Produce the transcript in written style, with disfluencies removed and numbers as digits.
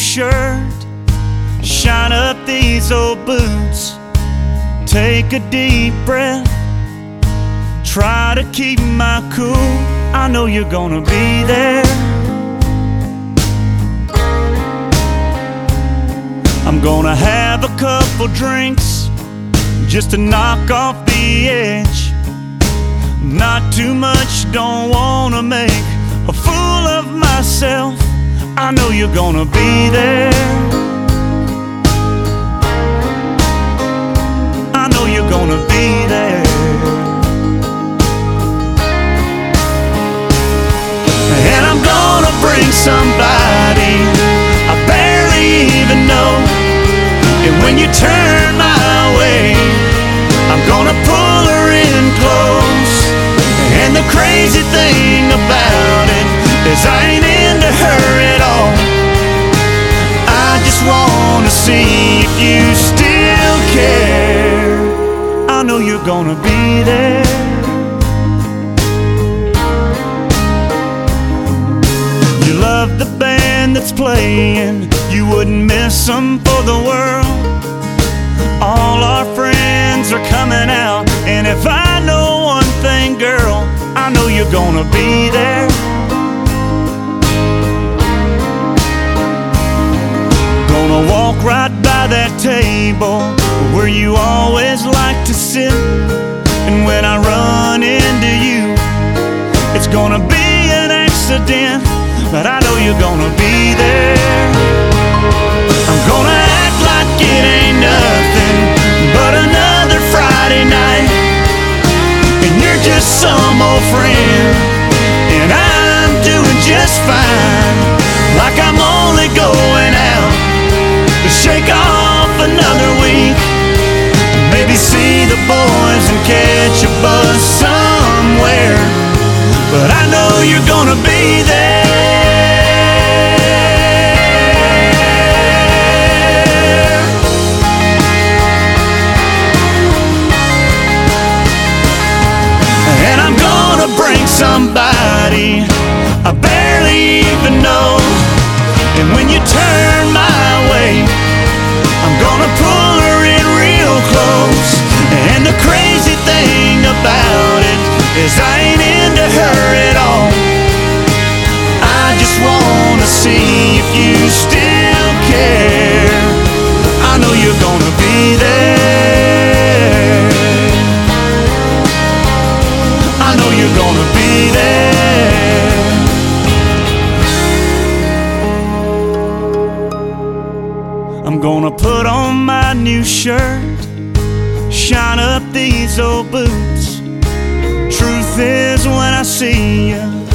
shirt, shine up these old boots, take a deep breath, try to keep my cool. I know you're gonna be there. I'm gonna have a couple drinks just to knock off the edge. Not too much, don't wanna make a fool of myself. I know you're gonna be there. I know you're gonna be there. And I'm gonna bring somebody I barely even know. And when you turn my way, I'm gonna pull her in close. And the crazy thing about it is I ain't into her at all. I just wanna see if you still care. I know you're gonna be there. You love the band that's playing, you wouldn't miss them for the world. All our friends are coming out, and if I know one thing, girl, I know you're gonna be there. Gonna walk right by that table where you always like to sit. And when I run into you, it's gonna be an accident, but I know you're gonna be there. I'm gonna act like it ain't nothing but another Friday night, and you're just some old friend, and I'm doing just fine. Like I'm only going out to shake off another week, maybe see the boys and catch a bus somewhere. But I know you're gonna be there. And I'm gonna bring somebody I barely even know. And when you turn my way, I'm gonna pull her in real close. And the crazy thing about it is I ain't into her at all. I just wanna see if you still care. I know you're gonna be there. I know you're gonna be there. I'm gonna put on my new shirt, shine up these old boots. Truth is, when I see you,